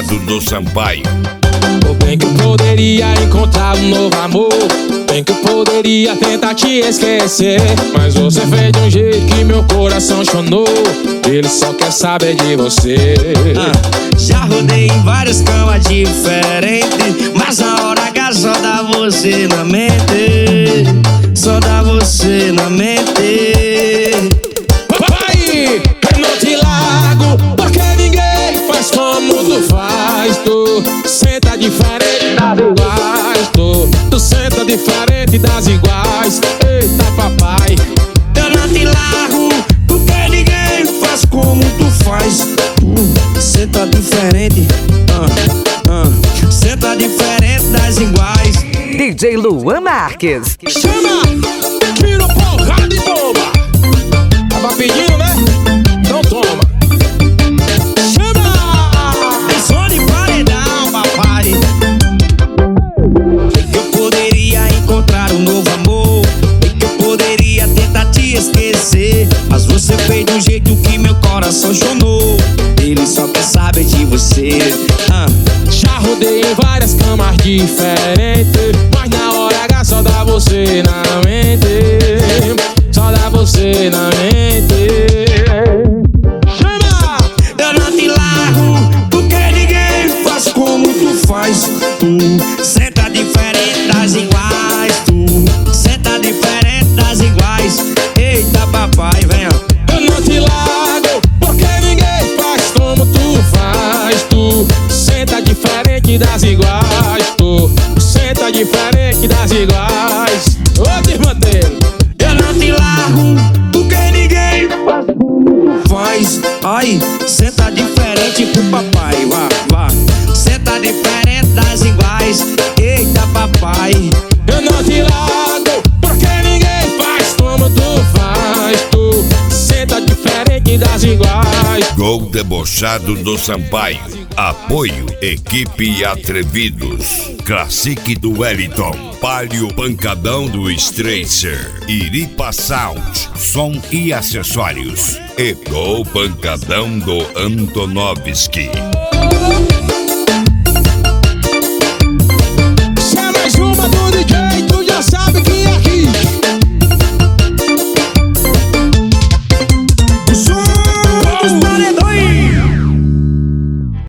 Debochado do Sampaio. Ou bem que eu poderia encontrar um novo amor, bem que eu poderia tentar te esquecer, mas você fez de um jeito que meu coração chonou. Ele só quer saber de você. Já rodei em várias camas diferentes, mas na hora H só dá você na mente. Só dá você na mente. Papai, eu não te largo, porque ninguém faz como tu faz. Tu senta diferente das iguais. Tu senta diferente das iguais. Eita papai, Eu não te largo, porque ninguém faz como tu faz. Senta diferente, senta diferente das iguais. DJ Luan Marques. chama! Tira porrada de bomba! Tava pedindo, né? Então toma! Chama! É som de paredão, papai. Sei que eu poderia encontrar um novo amor, sei que eu poderia tentar te esquecer, mas você fez de um jeito que meu coração chonou. Ele só quer saber de você. Já rodei em várias camas diferentes, mas na hora H só dá você na mente. Só dá você na mente. Chama! Eu não te largo, porque ninguém faz como tu faz. Tu senta diferente das iguais. Tu senta diferente das iguais. Eita papai, venha. Eu não te largo, porque ninguém faz como tu faz. Tu senta diferente das iguais. Tu senta diferente das iguais. Ô desmanteiro. Eu não te largo, porque ninguém faz como tu faz. Ai, senta diferente pro papai, vá, vá. Senta diferente das iguais. Eita papai. Eu não te largo, porque ninguém faz como tu faz. Tu senta diferente das iguais. Gol Debochado do Sampaio. Apoio Equipe Atrevidos. Classic do Wellington. Palio Pancadão do Stracer. Iripa Sound. Som e acessórios. E Gol Pancadão do Antonovski.